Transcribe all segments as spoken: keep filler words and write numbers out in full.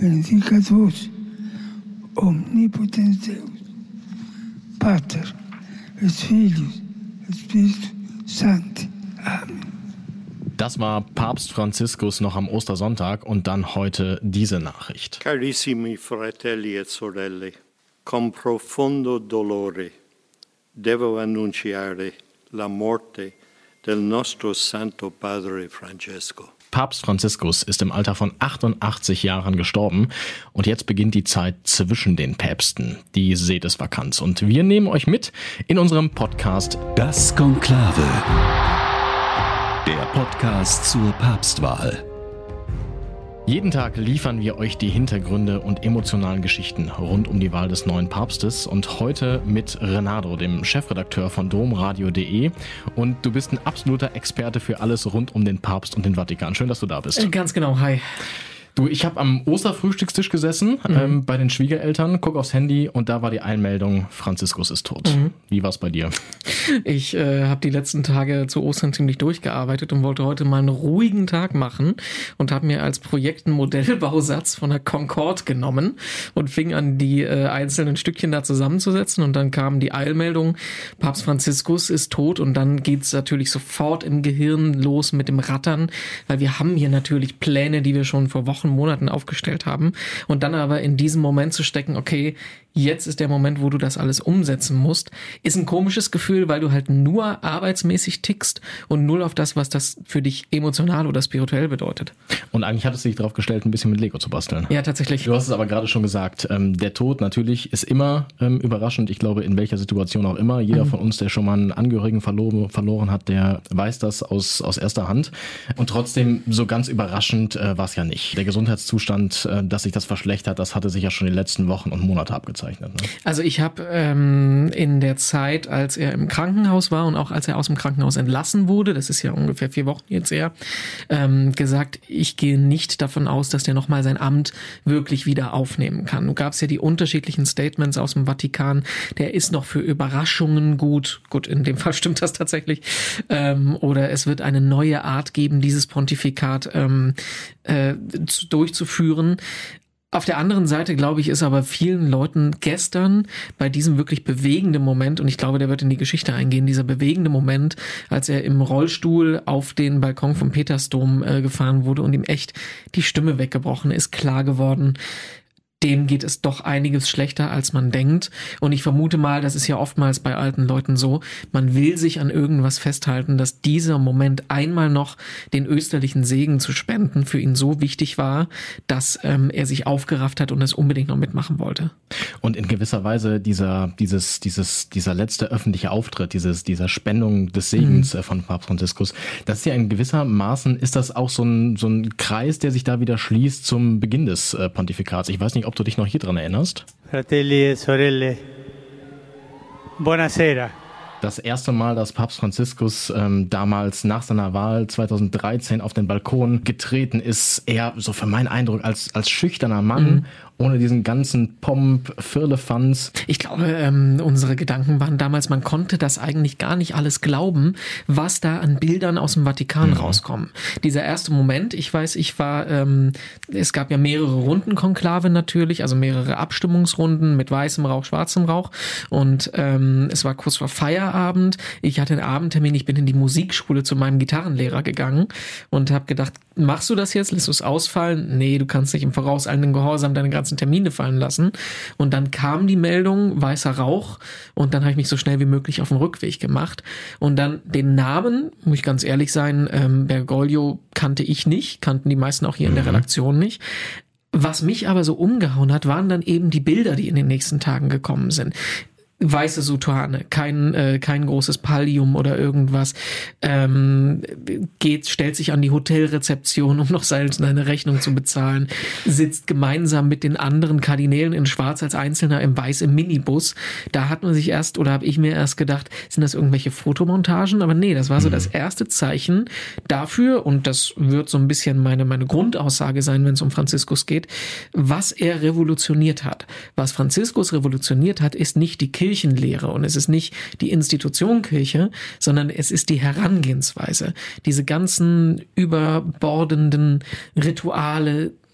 benedicat vos, omnipotens Deus, Pater, et Filius, et Spiritus Sancti. Amen. Das war Papst Franziskus noch am Ostersonntag und dann heute diese Nachricht. Carissimi fratelli et sorelle, con profondo dolore devo annunciare la morte del nostro Santo Padre Francesco. Papst Franziskus ist im Alter von achtundachtzig Jahren gestorben und jetzt beginnt die Zeit zwischen den Päpsten, die Sedesvakanz. Und wir nehmen euch mit in unserem Podcast Das Konklave, der Podcast zur Papstwahl. Jeden Tag liefern wir euch die Hintergründe und emotionalen Geschichten rund um die Wahl des neuen Papstes und heute mit Renato, dem Chefredakteur von domradio punkt de, und du bist ein absoluter Experte für alles rund um den Papst und den Vatikan. Schön, dass du da bist. Ganz genau, hi. Du, ich habe am Osterfrühstückstisch gesessen, mhm. ähm, bei den Schwiegereltern, guck aufs Handy und da war die Einmeldung, Franziskus ist tot. Mhm. Wie war's bei dir? Ich äh, habe die letzten Tage zu Ostern ziemlich durchgearbeitet und wollte heute mal einen ruhigen Tag machen und habe mir als Projekt einen Modellbausatz von der Concorde genommen und fing an, die äh, einzelnen Stückchen da zusammenzusetzen und dann kam die Eilmeldung, Papst Franziskus ist tot und dann geht's natürlich sofort im Gehirn los mit dem Rattern, weil wir haben hier natürlich Pläne, die wir schon vor Wochen Monaten aufgestellt haben und dann aber in diesem Moment zu stecken, okay, jetzt ist der Moment, wo du das alles umsetzen musst, ist ein komisches Gefühl, weil du halt nur arbeitsmäßig tickst und null auf das, was das für dich emotional oder spirituell bedeutet. Und eigentlich hattest du dich darauf gestellt, ein bisschen mit Lego zu basteln. Ja, tatsächlich. Du hast es aber gerade schon gesagt, ähm, der Tod natürlich ist immer ähm, überraschend. Ich glaube, in welcher Situation auch immer. Jeder mhm. von uns, der schon mal einen Angehörigen verloren, verloren hat, der weiß das aus, aus erster Hand. Und trotzdem, so ganz überraschend äh, war es ja nicht. Der Gesundheitszustand, äh, dass sich das verschlechtert, das hatte sich ja schon in den letzten Wochen und Monaten abgezeichnet. Ne? Also ich habe ähm, in der Zeit, als er im Krankenhaus war und auch als er aus dem Krankenhaus entlassen wurde, das ist ja ungefähr vier Wochen jetzt her, ähm, gesagt, ich gehe nicht davon aus, dass der nochmal sein Amt wirklich wieder aufnehmen kann. Nun gab es ja die unterschiedlichen Statements aus dem Vatikan, der ist noch für Überraschungen gut, gut, in dem Fall stimmt das tatsächlich, ähm, oder es wird eine neue Art geben, dieses Pontifikat ähm, äh, durchzuführen. Auf der anderen Seite, glaube ich, ist aber vielen Leuten gestern bei diesem wirklich bewegenden Moment, und ich glaube, der wird in die Geschichte eingehen, dieser bewegende Moment, als er im Rollstuhl auf den Balkon vom Petersdom äh, gefahren wurde und ihm echt die Stimme weggebrochen ist, klar geworden, dem geht es doch einiges schlechter, als man denkt. Und ich vermute mal, das ist ja oftmals bei alten Leuten so, man will sich an irgendwas festhalten, dass dieser Moment einmal noch den österlichen Segen zu spenden für ihn so wichtig war, dass ähm, er sich aufgerafft hat und es unbedingt noch mitmachen wollte. Und in gewisser Weise dieser, dieses, dieses, dieser letzte öffentliche Auftritt, dieses, dieser Spendung des Segens mhm. von Papst Franziskus, das ist ja in gewisser Maßen, ist das auch so ein, so ein Kreis, der sich da wieder schließt zum Beginn des äh, Pontifikats. Ich weiß nicht, ob du dich noch hier dran erinnerst? Fratelli e sorelle, buonasera. Das erste Mal, dass Papst Franziskus ähm, damals nach seiner Wahl zweitausenddreizehn auf den Balkon getreten ist, eher so für meinen Eindruck als, als schüchterner Mann, mhm. ohne diesen ganzen Pomp, Firlefanz. Ich glaube, ähm, unsere Gedanken waren damals, man konnte das eigentlich gar nicht alles glauben, was da an Bildern aus dem Vatikan mhm. rauskommen. Dieser erste Moment, ich weiß, ich war, ähm, es gab ja mehrere Rundenkonklave natürlich, also mehrere Abstimmungsrunden mit weißem Rauch, schwarzem Rauch und ähm, es war kurz vor Feierabend. Ich hatte einen Abendtermin, ich bin in die Musikschule zu meinem Gitarrenlehrer gegangen und habe gedacht, machst du das jetzt? Lässt du es ausfallen? Nee, du kannst nicht im vorauseilenden Gehorsam deine ganzen Termine fallen lassen. Und dann kam die Meldung, weißer Rauch. Und dann habe ich mich so schnell wie möglich auf den Rückweg gemacht. Und dann den Namen, muss ich ganz ehrlich sein, ähm, Bergoglio kannte ich nicht, kannten die meisten auch hier in der Redaktion nicht. Was mich aber so umgehauen hat, waren dann eben die Bilder, die in den nächsten Tagen gekommen sind. Weiße Soutane, kein äh, kein großes Pallium oder irgendwas, ähm, geht, stellt sich an die Hotelrezeption, um noch seine, seine Rechnung zu bezahlen, sitzt gemeinsam mit den anderen Kardinälen in Schwarz als Einzelner im Weiß im Minibus. Da hat man sich erst, oder habe ich mir erst gedacht, sind das irgendwelche Fotomontagen? Aber nee, das war so das erste Zeichen dafür, und das wird so ein bisschen meine meine Grundaussage sein, wenn es um Franziskus geht, was er revolutioniert hat. Was Franziskus revolutioniert hat, ist nicht die Kirche, Kirchenlehre, und es ist nicht die Institution Kirche, sondern es ist die Herangehensweise. Diese ganzen überbordenden Rituale,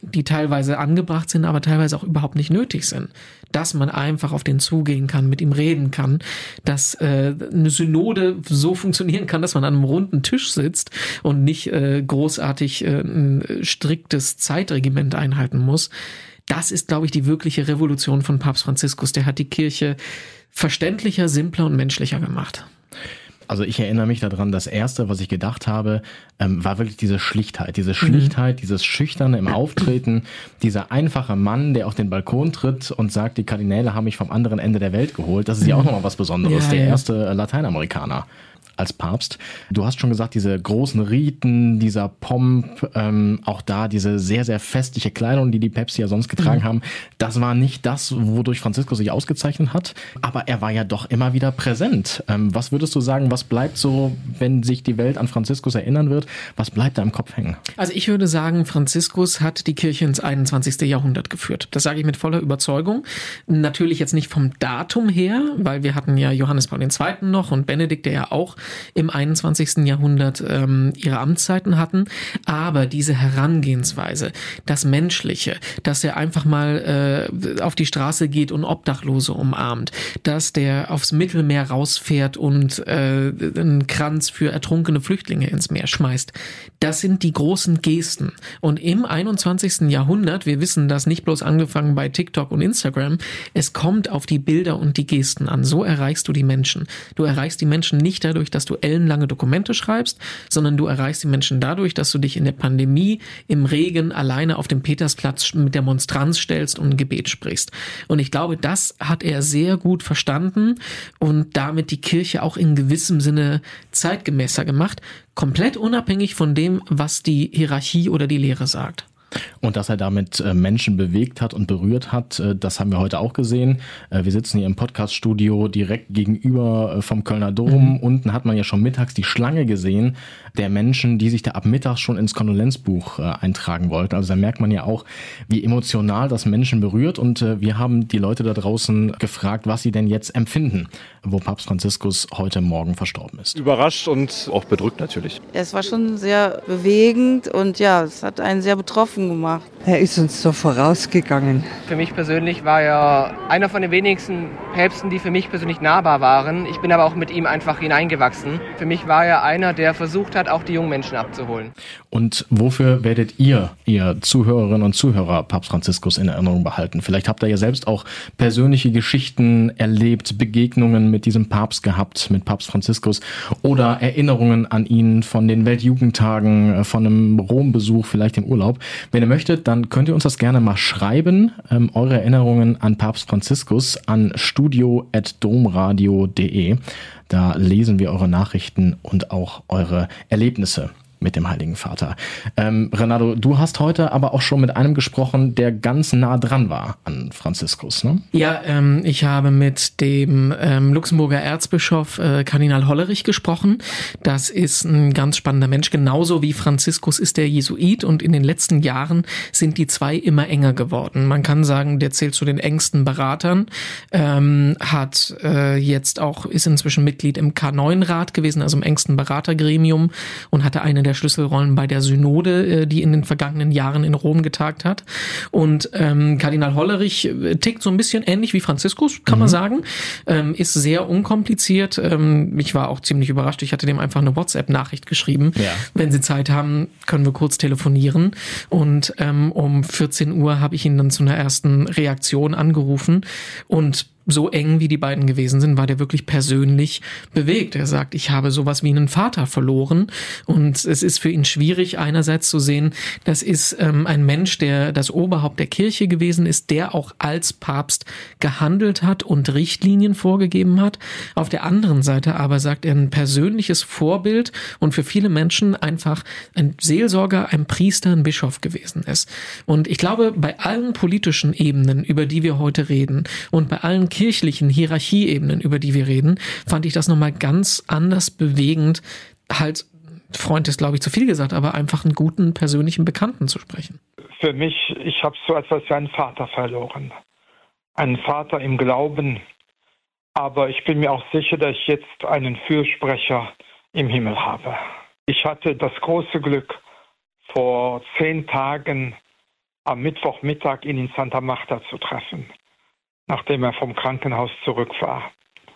die teilweise angebracht sind, aber teilweise auch überhaupt nicht nötig sind. Dass man einfach auf den zugehen kann, mit ihm reden kann, dass äh, eine Synode so funktionieren kann, dass man an einem runden Tisch sitzt und nicht äh, großartig äh, ein striktes Zeitregiment einhalten muss. Das ist, glaube ich, die wirkliche Revolution von Papst Franziskus. Der hat die Kirche verständlicher, simpler und menschlicher gemacht. Also ich erinnere mich daran, das Erste, was ich gedacht habe, ähm, war wirklich diese Schlichtheit. Diese Schlichtheit, mhm. dieses Schüchterne im Auftreten, dieser einfache Mann, der auf den Balkon tritt und sagt, die Kardinäle haben mich vom anderen Ende der Welt geholt. Das ist ja auch nochmal was Besonderes. Ja, der ja. erste Lateinamerikaner als Papst. Du hast schon gesagt, diese großen Riten, dieser Pomp, ähm, auch da diese sehr, sehr festliche Kleidung, die die Päpste ja sonst getragen mhm. haben, das war nicht das, wodurch Franziskus sich ausgezeichnet hat, aber er war ja doch immer wieder präsent. Ähm, was würdest du sagen, was bleibt so, wenn sich die Welt an Franziskus erinnern wird, was bleibt da im Kopf hängen? Also ich würde sagen, Franziskus hat die Kirche ins einundzwanzigste Jahrhundert geführt. Das sage ich mit voller Überzeugung. Natürlich jetzt nicht vom Datum her, weil wir hatten ja Johannes Paul der Zweite noch und Benedikt, der ja auch im einundzwanzigsten Jahrhundert ähm, ihre Amtszeiten hatten, aber diese Herangehensweise, das Menschliche, dass er einfach mal äh, auf die Straße geht und Obdachlose umarmt, dass der aufs Mittelmeer rausfährt und äh, einen Kranz für ertrunkene Flüchtlinge ins Meer schmeißt, das sind die großen Gesten. Und im einundzwanzigsten Jahrhundert, wir wissen das nicht bloß angefangen bei TikTok und Instagram, es kommt auf die Bilder und die Gesten an. So erreichst du die Menschen. Du erreichst die Menschen nicht dadurch, dass du ellenlange Dokumente schreibst, sondern du erreichst die Menschen dadurch, dass du dich in der Pandemie im Regen alleine auf dem Petersplatz mit der Monstranz stellst und ein Gebet sprichst. Und ich glaube, das hat er sehr gut verstanden und damit die Kirche auch in gewissem Sinne zeitgemäßer gemacht, komplett unabhängig von dem, was die Hierarchie oder die Lehre sagt. Und dass er damit Menschen bewegt hat und berührt hat, das haben wir heute auch gesehen. Wir sitzen hier im Podcaststudio direkt gegenüber vom Kölner Dom. Mhm. Unten hat man ja schon mittags die Schlange gesehen der Menschen, die sich da ab mittags schon ins Kondolenzbuch eintragen wollten. Also da merkt man ja auch, wie emotional das Menschen berührt. Und wir haben die Leute da draußen gefragt, was sie denn jetzt empfinden, wo Papst Franziskus heute Morgen verstorben ist. Überrascht und auch bedrückt natürlich. Es war schon sehr bewegend und ja, es hat einen sehr betroffen gemacht. Er ist uns so vorausgegangen. Für mich persönlich war er einer von den wenigsten Päpsten, die für mich persönlich nahbar waren. Ich bin aber auch mit ihm einfach hineingewachsen. Für mich war er einer, der versucht hat, auch die jungen Menschen abzuholen. Und wofür werdet ihr, ihr Zuhörerinnen und Zuhörer, Papst Franziskus in Erinnerung behalten? Vielleicht habt ihr ja selbst auch persönliche Geschichten erlebt, Begegnungen mit diesem Papst gehabt, mit Papst Franziskus oder Erinnerungen an ihn von den Weltjugendtagen, von einem Rom-Besuch, vielleicht im Urlaub. Wenn ihr möchtet, dann könnt ihr uns das gerne mal schreiben, ähm, eure Erinnerungen an Papst Franziskus an studio at domradio punkt de. Da lesen wir eure Nachrichten und auch eure Erlebnisse mit dem Heiligen Vater. Ähm, Renato, du hast heute aber auch schon mit einem gesprochen, der ganz nah dran war an Franziskus, ne? Ja, ähm, ich habe mit dem ähm, Luxemburger Erzbischof äh, Kardinal Hollerich gesprochen. Das ist ein ganz spannender Mensch. Genauso wie Franziskus ist der Jesuit und in den letzten Jahren sind die zwei immer enger geworden. Man kann sagen, der zählt zu den engsten Beratern, ähm, hat äh, jetzt auch, ist inzwischen Mitglied im K neun Rat gewesen, also im engsten Beratergremium und hatte eine der Schlüsselrollen bei der Synode, die in den vergangenen Jahren in Rom getagt hat. Und ähm, Kardinal Hollerich tickt so ein bisschen ähnlich wie Franziskus, kann mhm. man sagen. Ähm, ist sehr unkompliziert. Ähm, ich war auch ziemlich überrascht. Ich hatte dem einfach eine WhatsApp-Nachricht geschrieben. Ja. Wenn Sie Zeit haben, können wir kurz telefonieren. Und ähm, um vierzehn Uhr habe ich ihn dann zu einer ersten Reaktion angerufen. Und so eng wie die beiden gewesen sind, war der wirklich persönlich bewegt. Er sagt, ich habe sowas wie einen Vater verloren und es ist für ihn schwierig, einerseits zu sehen, das ist ähm, ein Mensch, der das Oberhaupt der Kirche gewesen ist, der auch als Papst gehandelt hat und Richtlinien vorgegeben hat. Auf der anderen Seite aber sagt er, ein persönliches Vorbild und für viele Menschen einfach ein Seelsorger, ein Priester, ein Bischof gewesen ist. Und ich glaube, bei allen politischen Ebenen, über die wir heute reden und bei allen kirchlichen Hierarchieebenen, über die wir reden, fand ich das nochmal ganz anders bewegend, halt, Freund ist, glaube ich, zu viel gesagt, aber einfach einen guten persönlichen Bekannten zu sprechen. Für mich, ich habe so etwas wie einen Vater verloren. Einen Vater im Glauben. Aber ich bin mir auch sicher, dass ich jetzt einen Fürsprecher im Himmel habe. Ich hatte das große Glück, vor zehn Tagen am Mittwochmittag ihn in Santa Marta zu treffen, nachdem er vom Krankenhaus zurück war.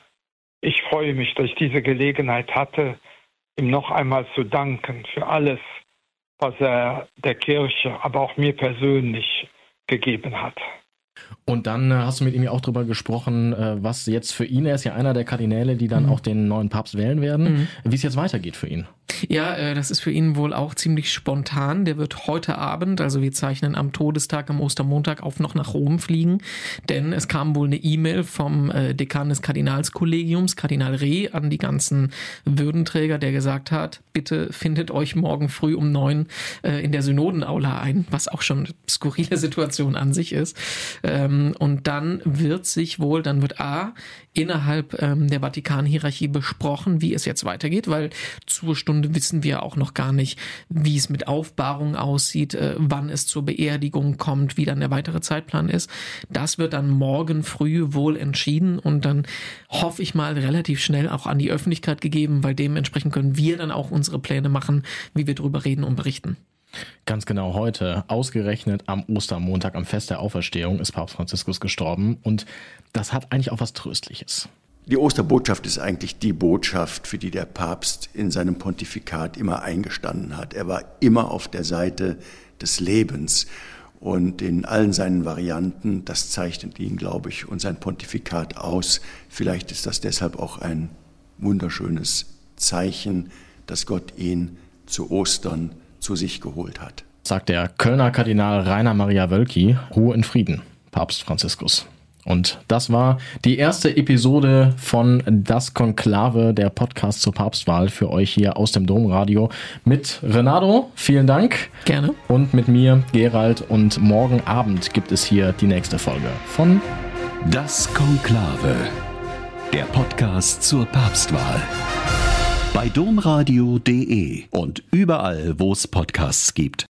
Ich freue mich, dass ich diese Gelegenheit hatte, ihm noch einmal zu danken für alles, was er der Kirche, aber auch mir persönlich gegeben hat. Und dann äh, hast du mit ihm ja auch drüber gesprochen, äh, was jetzt für ihn, er ist ja einer der Kardinäle, die dann mhm. auch den neuen Papst wählen werden, mhm. wie es jetzt weitergeht für ihn. Ja, äh, das ist für ihn wohl auch ziemlich spontan. Der wird heute Abend, also wir zeichnen am Todestag, am Ostermontag auf, noch nach Rom fliegen, denn es kam wohl eine E-Mail vom äh, Dekan des Kardinalskollegiums, Kardinal Reh, an die ganzen Würdenträger, der gesagt hat, bitte findet euch morgen früh um neun äh, in der Synodenaula ein, was auch schon eine skurrile Situation an sich ist. Ähm, und dann wird sich wohl, dann wird A, innerhalb ähm, der Vatikan-Hierarchie besprochen, wie es jetzt weitergeht, weil zur Stunde wissen wir auch noch gar nicht, wie es mit Aufbahrung aussieht, äh, wann es zur Beerdigung kommt, wie dann der weitere Zeitplan ist. Das wird dann morgen früh wohl entschieden und dann hoffe ich mal relativ schnell auch an die Öffentlichkeit gegeben, weil dementsprechend können wir dann auch unsere Pläne machen, wie wir drüber reden und berichten. Ganz genau, heute, ausgerechnet am Ostermontag, am Fest der Auferstehung, ist Papst Franziskus gestorben und das hat eigentlich auch was Tröstliches. Die Osterbotschaft ist eigentlich die Botschaft, für die der Papst in seinem Pontifikat immer eingestanden hat. Er war immer auf der Seite des Lebens und in allen seinen Varianten, das zeichnet ihn, glaube ich, und sein Pontifikat aus. Vielleicht ist das deshalb auch ein wunderschönes Zeichen, dass Gott ihn zu Ostern zu sich geholt hat. Sagt der Kölner Kardinal Rainer Maria Wölki, Ruhe in Frieden, Papst Franziskus. Und das war die erste Episode von Das Konklave, der Podcast zur Papstwahl für euch hier aus dem Domradio mit Renato. Vielen Dank. Gerne. Und mit mir, Gerald. Und morgen Abend gibt es hier die nächste Folge von Das Konklave, der Podcast zur Papstwahl. Bei domradio punkt de und überall, wo es Podcasts gibt.